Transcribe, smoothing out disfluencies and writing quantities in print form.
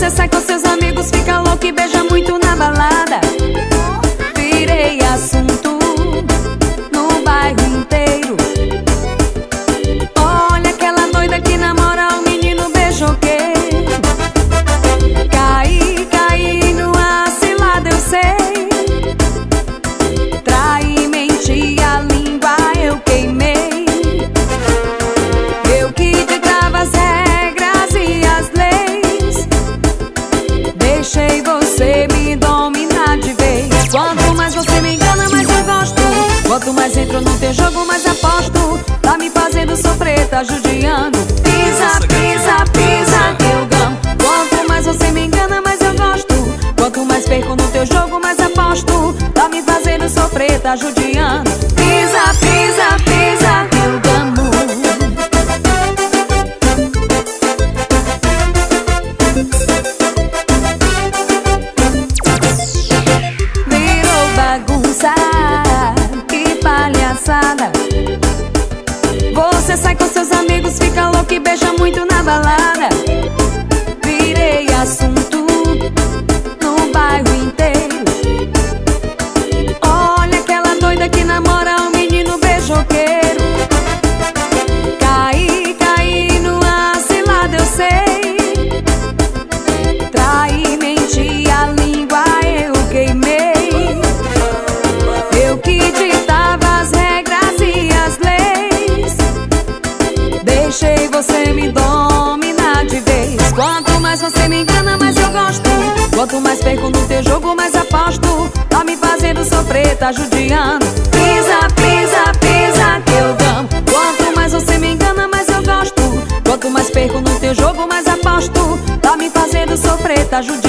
Você sai com seus amigos, fica louco e beija muito na balada. Virei assunto no bairro inteiro. Olha aquela doida que namora o menino beijoqueiro. Caí numa cilada, eu sei. Traí, menti, a língua eu queimei. Eu que ditava as regras e as leis. Deixei você me dominar de vez. Quanto mais você me engana, mais eu gosto. Quanto mais entro no teu jogo, mais aposto. Tá me fazendo sofrer, tá judiando. Pisa, pisa, pisa que eu gamo. Quanto mais você me engana, mais eu gosto. Quanto mais perco no teu jogo, mais aposto. Tá me fazendo sofrer, tá judiando. Pisa, pisa, pisa que eu gamo. Virou bagunça, que palhaçada. Você sai com seus amigos, fica louco e beija muito na balada. Virei assunto no bairro inteiro. Olha aquela doida que namora o menino beijoqueiro. Caí numa cilada, eu sei. Traí, menti, a língua eu queimei. Eu que ditava as regras e as leis. Deixei você me dominar de vez. Quanto mais você me engana, mais eu gosto. Quanto mais perco no teu jogo, mais aposto. Tá me fazendo sofrer, tá judiando. Pisa, pisa, pisa que eu gamo. Quanto mais você me engana, mais eu gosto. Quanto mais perco no teu jogo, mais aposto. Tá me fazendo sofrer, tá judiando.